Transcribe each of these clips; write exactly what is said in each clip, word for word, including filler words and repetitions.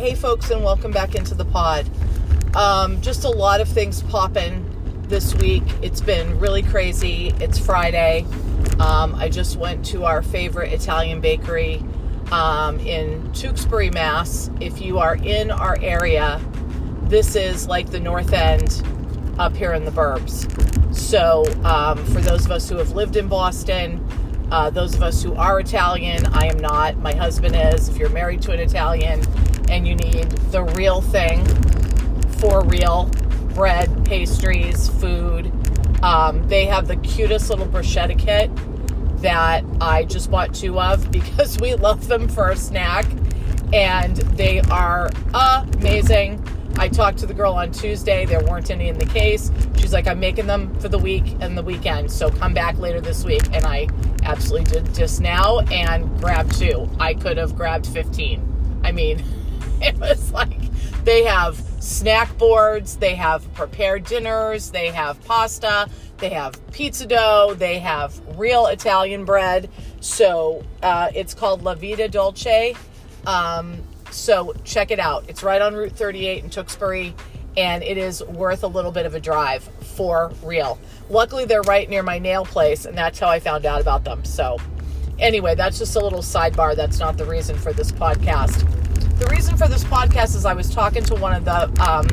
Hey folks, and welcome back into the pod. Um, just a lot of things popping this week. It's been really crazy. It's Friday. Um, I just went to our favorite Italian bakery um, in Tewksbury, Mass. If you are in our area, this is like the North End up here in the burbs. So um, for those of us who have lived in Boston, uh, those of us who are Italian, I am not. My husband is. If you're married to an Italian and you need the real thing, for real, bread, pastries, food, um, they have the cutest little bruschetta kit that I just bought two of because we love them for a snack, and they are amazing. I talked to the girl on Tuesday. There weren't any in the case. She's like, I'm making them for the week and the weekend, so come back later this week. And I absolutely did just now and grabbed two. I could have grabbed fifteen. I mean, it was like they have snack boards, they have prepared dinners, they have pasta, they have pizza dough, they have real Italian bread. So uh, it's called La Vita Dolce. Um, so check it out. It's right on Route thirty-eight in Tewksbury, and it is worth a little bit of a drive for real. Luckily, they're right near my nail place, and that's how I found out about them. So anyway, that's just a little sidebar. That's not the reason for this podcast. The reason for this podcast is I was talking to one of the, um,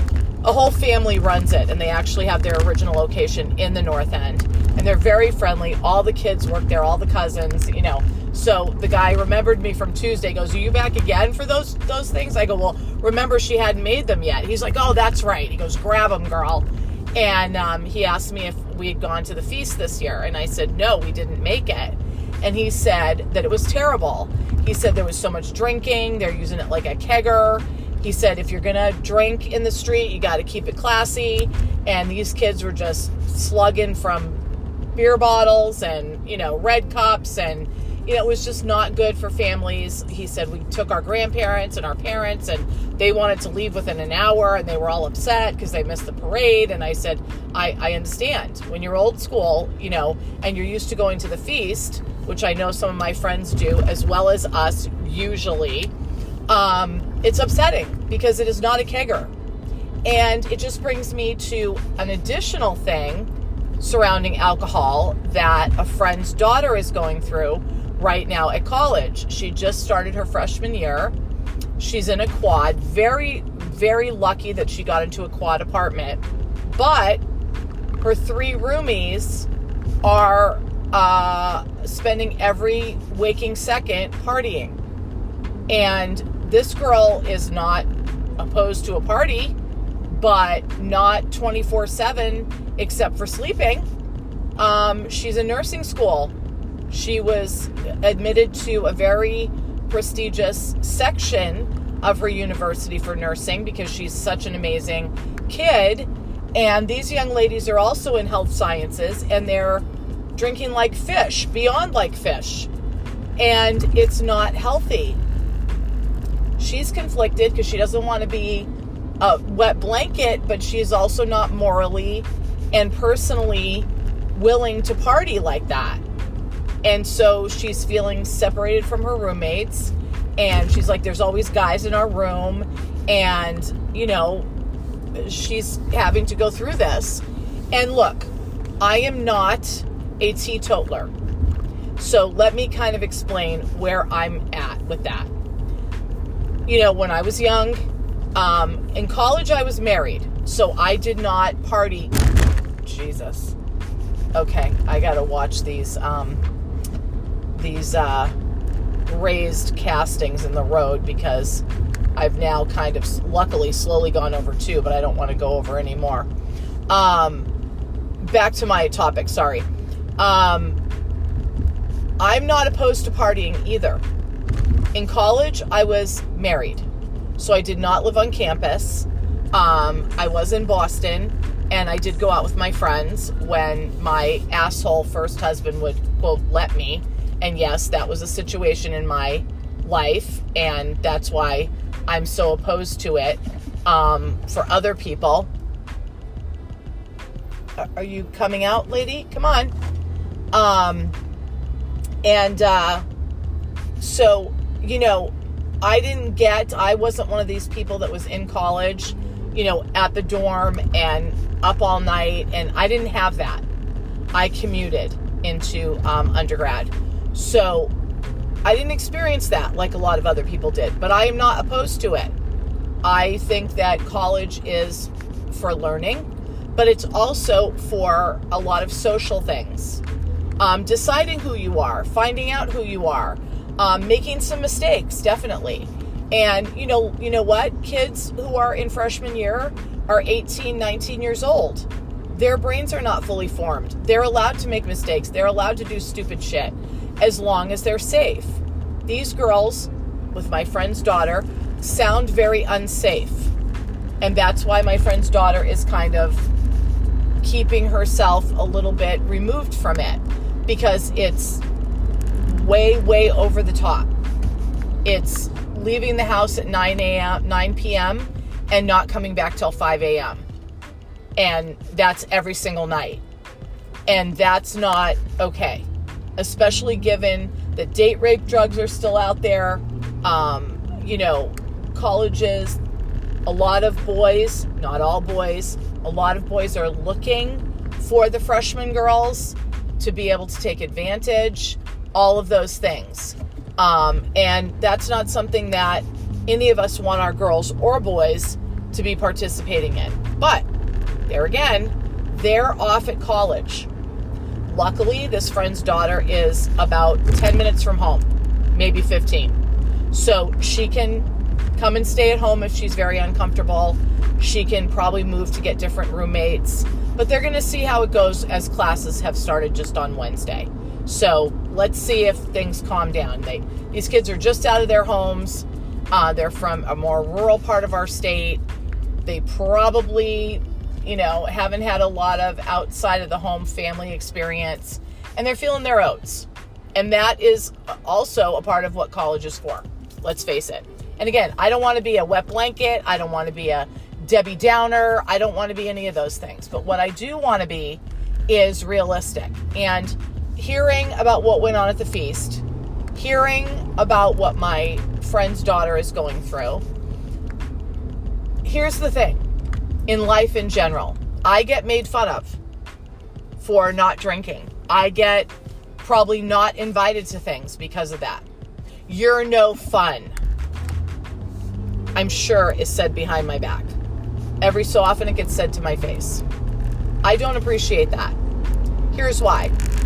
a whole family runs it, and they actually have their original location in the North End, and they're very friendly. All the kids work there, all the cousins, you know. So the guy remembered me from Tuesday, goes, are you back again for those those things? I go, well, remember she hadn't made them yet. He's like, oh, that's right. He goes, grab them, girl. And um, he asked me if we had gone to the feast this year, and I said, no, we didn't make it. And he said that it was terrible. He said there was so much drinking. They're using it like a kegger. He said if you're going to drink in the street, you got to keep it classy. And these kids were just slugging from beer bottles and, you know, red cups. And, you know, it was just not good for families. He said we took our grandparents and our parents, and they wanted to leave within an hour, and they were all upset because they missed the parade. And I said, I, I understand. When you're old school, you know, and you're used to going to the feast, which I know some of my friends do, as well as us usually, um, it's upsetting because it is not a kegger. And it just brings me to an additional thing surrounding alcohol that a friend's daughter is going through right now at college. She just started her freshman year. She's in a quad. Very, very lucky that she got into a quad apartment. But her three roomies are uh, spending every waking second partying. And this girl is not opposed to a party, but not twenty-four seven except for sleeping. Um, she's in nursing school. She was admitted to a very prestigious section of her university for nursing because she's such an amazing kid. And these young ladies are also in health sciences, and they're drinking like fish, beyond like fish. And it's not healthy. She's conflicted because she doesn't want to be a wet blanket, but she's also not morally and personally willing to party like that. And so she's feeling separated from her roommates, and she's like, there's always guys in our room, and, you know, she's having to go through this. And look, I am not a teetotaler, so let me kind of explain where I'm at with that. You know, when I was young, um, in college I was married, so I did not party. Jesus. Okay, I gotta watch these, um, these, uh, raised castings in the road because I've now kind of luckily slowly gone over two, but I don't want to go over any more. Um, back to my topic, sorry. Um, I'm not opposed to partying either. In college, I was married, so I did not live on campus. Um, I was in Boston, and I did go out with my friends when my asshole first husband would, quote, let me. And yes, that was a situation in my life, and that's why I'm so opposed to it. Um, for other people, are you coming out, lady? Come on. Um, and uh, so, you know, I didn't get, I wasn't one of these people that was in college, you know, at the dorm and up all night. And I didn't have that. I commuted into um, undergrad. So I didn't experience that like a lot of other people did, but I am not opposed to it. I think that college is for learning, but it's also for a lot of social things. Um, deciding who you are, finding out who you are, um, making some mistakes, definitely. And you know, you know what? Kids who are in freshman year are eighteen, nineteen years old. Their brains are not fully formed. They're allowed to make mistakes. They're allowed to do stupid shit as long as they're safe. These girls, with my friend's daughter, sound very unsafe. And that's why my friend's daughter is kind of keeping herself a little bit removed from it, because it's way, way over the top. It's leaving the house at nine a.m., nine p.m. and not coming back till five a.m. And that's every single night. And that's not okay, especially given that date rape drugs are still out there. Um, you know, colleges, a lot of boys, not all boys, a lot of boys are looking for the freshman girls to be able to take advantage, all of those things. Um, and that's not something that any of us want our girls or boys to be participating in. But there again, they're off at college. Luckily, this friend's daughter is about ten minutes from home, maybe fifteen. So she can come and stay at home if she's very uncomfortable. She can probably move to get different roommates. But they're going to see how it goes as classes have started just on Wednesday. So let's see if things calm down. They, these kids are just out of their homes. Uh, they're from a more rural part of our state. They probably, you know, haven't had a lot of outside of the home family experience. And they're feeling their oats. And that is also a part of what college is for. Let's face it. And again, I don't want to be a wet blanket. I don't want to be a Debbie Downer. I don't want to be any of those things. But what I do want to be is realistic. And hearing about what went on at the feast, hearing about what my friend's daughter is going through. Here's the thing. In life in general, I get made fun of for not drinking. I get probably not invited to things because of that. You're no fun, I'm sure, is said behind my back. Every so often it gets said to my face. I don't appreciate that. Here's why.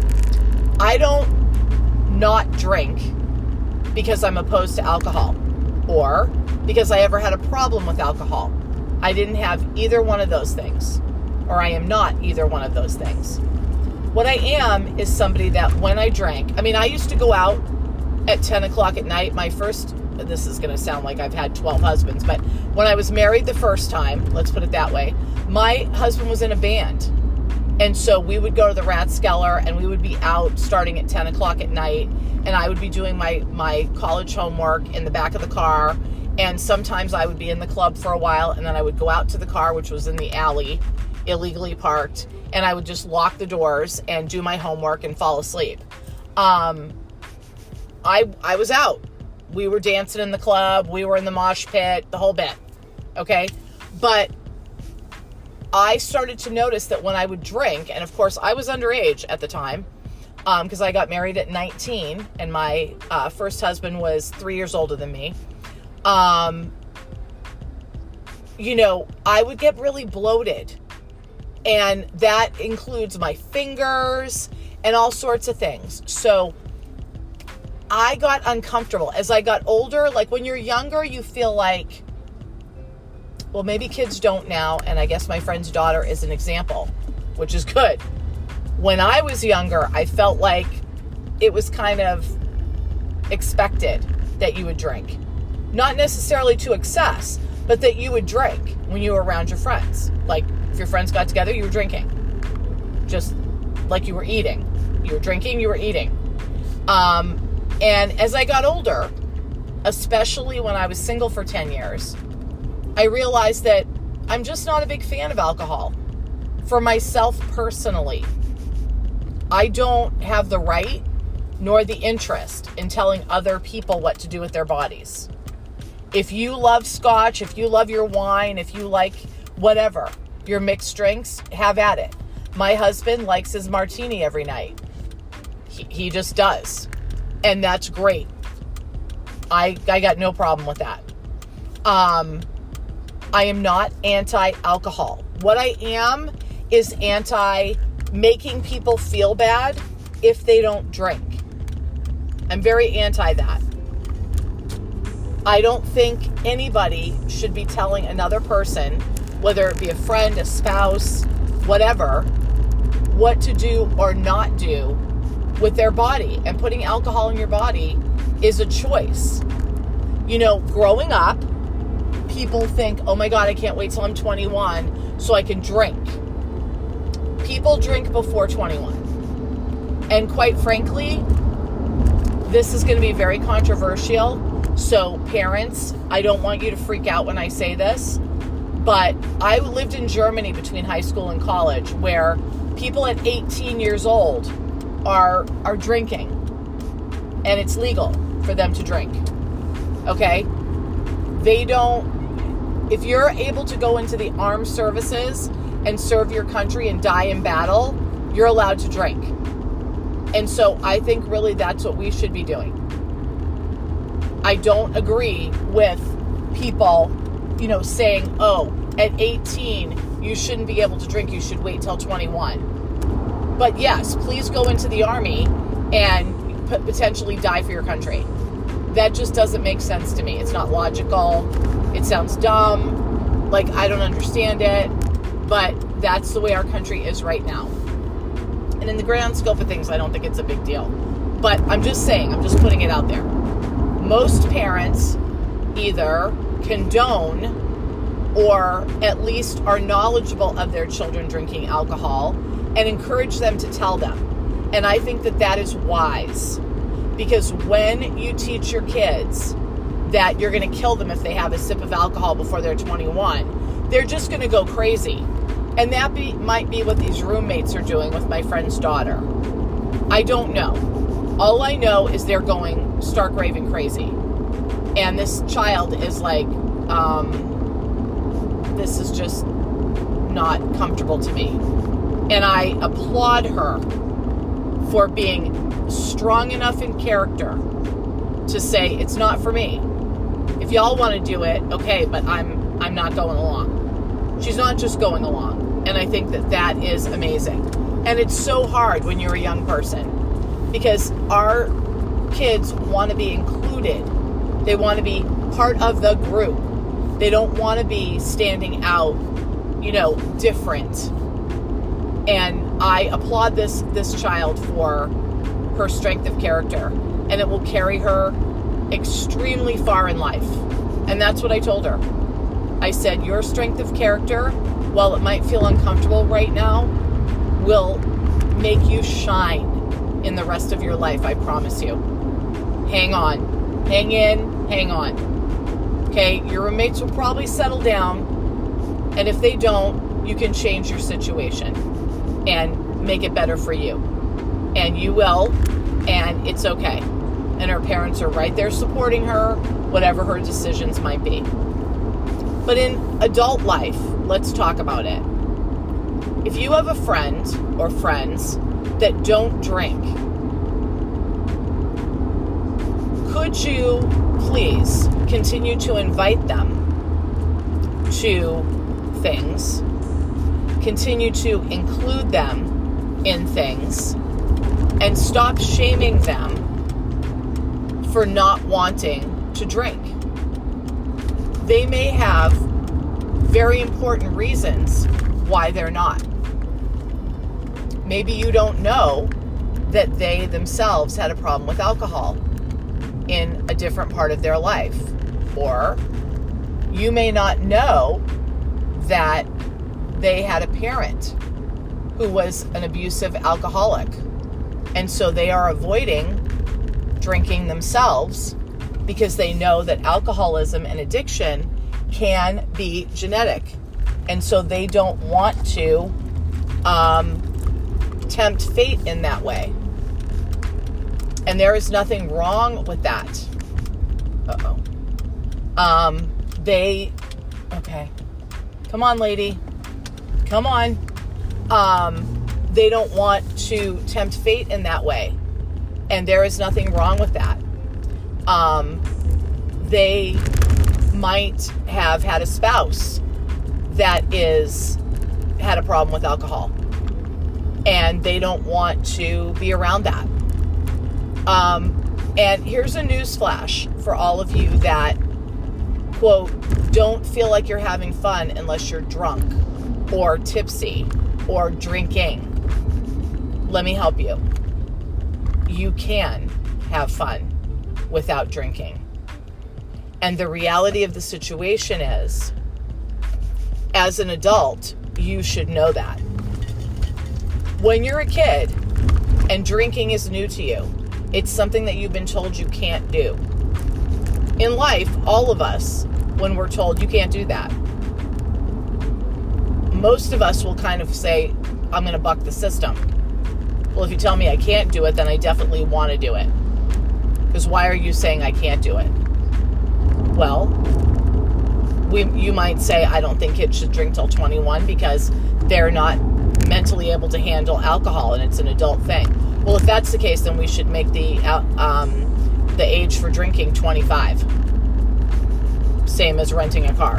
I don't not drink because I'm opposed to alcohol or because I ever had a problem with alcohol. I didn't have either one of those things, or I am not either one of those things. What I am is somebody that when I drank, I mean, I used to go out at ten o'clock at night. My first, this is going to sound like I've had twelve husbands, but when I was married the first time, let's put it that way, my husband was in a band. And so we would go to the Rathskeller and we would be out starting at ten o'clock at night. And I would be doing my, my college homework in the back of the car. And sometimes I would be in the club for a while, and then I would go out to the car, which was in the alley, illegally parked, and I would just lock the doors and do my homework and fall asleep. Um, I I was out. We were dancing in the club. We were in the mosh pit, the whole bit. Okay? But I started to notice that when I would drink, and of course I was underage at the time, because um, I got married at nineteen, and my uh, first husband was three years older than me. Um, you know, I would get really bloated, and that includes my fingers and all sorts of things. So I got uncomfortable as I got older. Like when you're younger, you feel like, well, maybe kids don't now. And I guess my friend's daughter is an example, which is good. When I was younger, I felt like it was kind of expected that you would drink. Not necessarily to excess, but that you would drink when you were around your friends. Like, if your friends got together, you were drinking. Just like you were eating. You were drinking, you were eating. Um, and as I got older, especially when I was single for ten years, I realized that I'm just not a big fan of alcohol. For myself personally, I don't have the right nor the interest in telling other people what to do with their bodies. If you love scotch, if you love your wine, if you like whatever, your mixed drinks, have at it. My husband likes his martini every night. He, he just does. And that's great. I I got no problem with that. Um, I am not anti-alcohol. What I am is anti making people feel bad if they don't drink. I'm very anti that. I don't think anybody should be telling another person, whether it be a friend, a spouse, whatever, what to do or not do with their body. And putting alcohol in your body is a choice. You know, growing up, people think, oh my God, I can't wait till I'm twenty-one so I can drink. People drink before twenty-one. And quite frankly, this is going to be very controversial. So parents, I don't want you to freak out when I say this, but I lived in Germany between high school and college where people at eighteen years old are are drinking, and it's legal for them to drink. Okay? They don't, if you're able to go into the armed services and serve your country and die in battle, you're allowed to drink. And so I think really that's what we should be doing. I don't agree with people, you know, saying, oh, at eighteen, you shouldn't be able to drink. You should wait till twenty-one. But yes, please go into the army and p- potentially die for your country. That just doesn't make sense to me. It's not logical. It sounds dumb. Like, I don't understand it. But that's the way our country is right now. And in the grand scope of things, I don't think it's a big deal. But I'm just saying, I'm just putting it out there. Most parents either condone or at least are knowledgeable of their children drinking alcohol and encourage them to tell them. And I think that that is wise, because when you teach your kids that you're going to kill them if they have a sip of alcohol before they're twenty-one, they're just going to go crazy. And that be, might be what these roommates are doing with my friend's daughter. I don't know. All I know is they're going stark raving crazy. And this child is like, um, this is just not comfortable to me. And I applaud her for being strong enough in character to say, it's not for me. If y'all want to do it, okay, but I'm I'm not going along. She's not just going along. And I think that that is amazing. And it's so hard when you're a young person, because our kids want to be included. They want to be part of the group. They don't want to be standing out, you know, different. And I applaud this this child for her strength of character, and it will carry her extremely far in life. And that's what I told her. I said, your strength of character, while it might feel uncomfortable right now, will make you shine in the rest of your life, I promise you. Hang on. Hang in. Hang on. Okay? Your roommates will probably settle down, and if they don't, you can change your situation and make it better for you. And you will, and it's okay. And her parents are right there supporting her, whatever her decisions might be. But in adult life, let's talk about it. If you have a friend or friends that don't drink, could you please continue to invite them to things, continue to include them in things, and stop shaming them for not wanting to drink? They may have very important reasons why they're not. Maybe you don't know that they themselves had a problem with alcohol in a different part of their life. Or you may not know that they had a parent who was an abusive alcoholic, and so they are avoiding drinking themselves because they know that alcoholism and addiction can be genetic. And so they don't want to um, tempt fate in that way. And there is nothing wrong with that. Uh-oh. Um, they, okay, come on, lady, come on. Um, they don't want to tempt fate in that way. And there is nothing wrong with that. Um, they might have had a spouse that is, had a problem with alcohol. And they don't want to be around that. Um, and here's a news flash for all of you that, quote, don't feel like you're having fun unless you're drunk or tipsy or drinking. Let me help you. You can have fun without drinking. And the reality of the situation is, as an adult, you should know that. When you're a kid and drinking is new to you, it's something that you've been told you can't do. In life, all of us, when we're told you can't do that, most of us will kind of say, I'm going to buck the system. Well, if you tell me I can't do it, then I definitely want to do it. Because why are you saying I can't do it? Well, we, you might say, I don't think kids should drink till twenty-one because they're not mentally able to handle alcohol and it's an adult thing. Well, if that's the case, then we should make the um, the age for drinking twenty-five. Same as renting a car.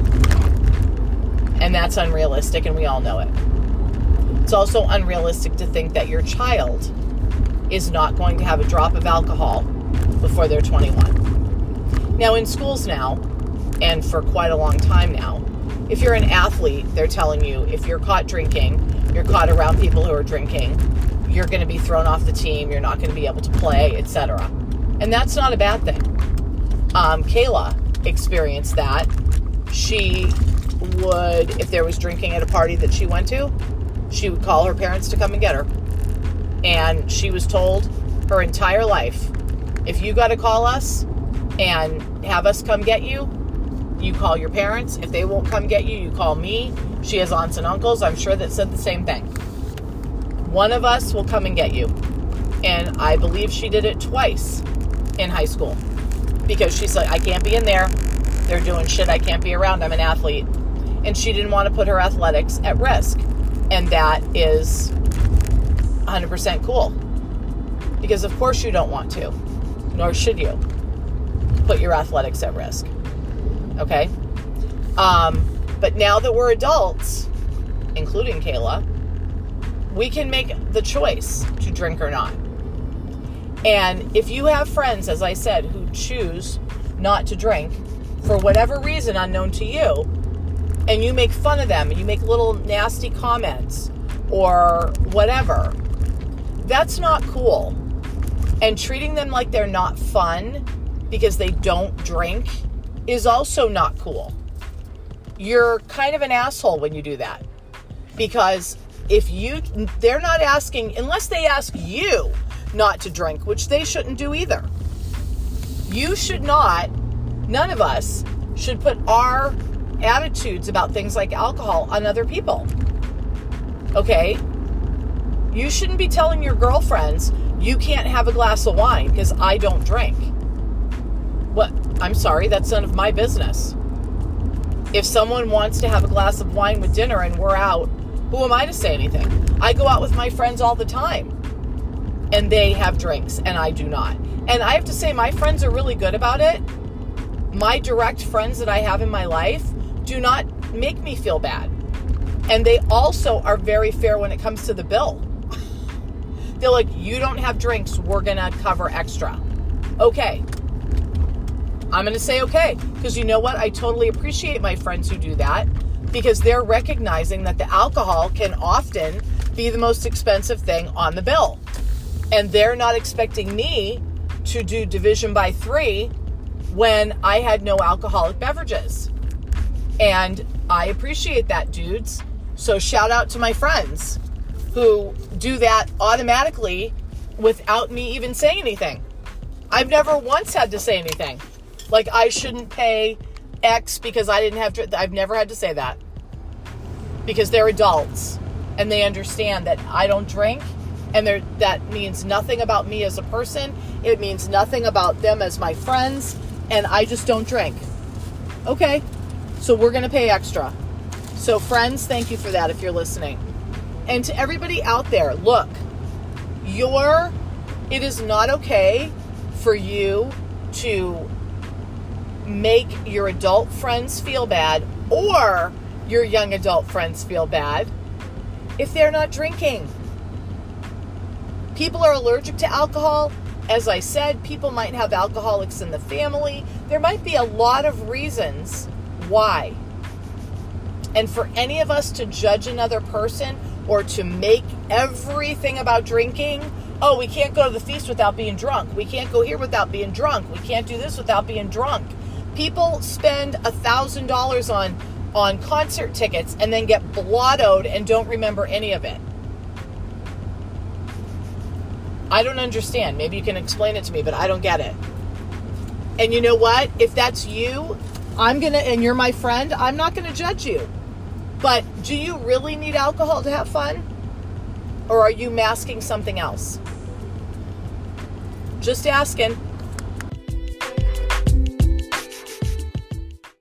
And that's unrealistic, and we all know it. It's also unrealistic to think that your child is not going to have a drop of alcohol before they're twenty-one. Now, in schools now, and for quite a long time now, if you're an athlete, they're telling you if you're caught drinking, you're caught around people who are drinking, you're going to be thrown off the team, you're not going to be able to play, et cetera. And that's not a bad thing. Um, Kayla experienced that. She would, if there was drinking at a party that she went to, she would call her parents to come and get her. And she was told her entire life, if you got to call us and have us come get you, you call your parents. If they won't come get you, you call me. She has aunts and uncles, I'm sure, that said the same thing. One of us will come and get you. And I believe she did it twice in high school. Because she's like, I can't be in there. They're doing shit I can't be around. I'm an athlete. And she didn't want to put her athletics at risk. And that is one hundred percent cool. Because of course you don't want to. Nor should you put your athletics at risk. Okay? Um, but now that we're adults, including Kayla, we can make the choice to drink or not. And if you have friends, as I said, who choose not to drink for whatever reason unknown to you, and you make fun of them, and you make little nasty comments or whatever, that's not cool. And treating them like they're not fun because they don't drink is also not cool. You're kind of an asshole when you do that. Because if you, they're not asking, unless they ask you not to drink, which they shouldn't do either. You should not, none of us should put our attitudes about things like alcohol on other people. Okay? You shouldn't be telling your girlfriends, you can't have a glass of wine because I don't drink. What? I'm sorry, that's none of my business. If someone wants to have a glass of wine with dinner and we're out, who am I to say anything? I go out with my friends all the time. And they have drinks, and I do not. And I have to say, my friends are really good about it. My direct friends that I have in my life do not make me feel bad. And they also are very fair when it comes to the bill. They're like, you don't have drinks, we're going to cover extra. Okay. I'm going to say okay. Because you know what? I totally appreciate my friends who do that. Because they're recognizing that the alcohol can often be the most expensive thing on the bill. And they're not expecting me to do division by three when I had no alcoholic beverages. And I appreciate that, dudes. So shout out to my friends who do that automatically without me even saying anything. I've never once had to say anything. Like I shouldn't pay X because I didn't have to. I've never had to say that. Because they're adults and they understand that I don't drink. And that means nothing about me as a person. It means nothing about them as my friends. And I just don't drink. Okay, so we're going to pay extra. So friends, thank you for that if you're listening. And to everybody out there, look, you're, it is not okay for you to make your adult friends feel bad or your young adult friends feel bad if they're not drinking. People are allergic to alcohol. As I said, people might have alcoholics in the family. There might be a lot of reasons why. And for any of us to judge another person or to make everything about drinking, oh, we can't go to the feast without being drunk. We can't go here without being drunk. We can't do this without being drunk. People spend a thousand dollars on on concert tickets and then get blottoed and don't remember any of it. I don't understand. Maybe you can explain it to me, but I don't get it. And you know what? If that's you, I'm going to, and you're my friend, I'm not going to judge you. But do you really need alcohol to have fun? Or are you masking something else? Just asking.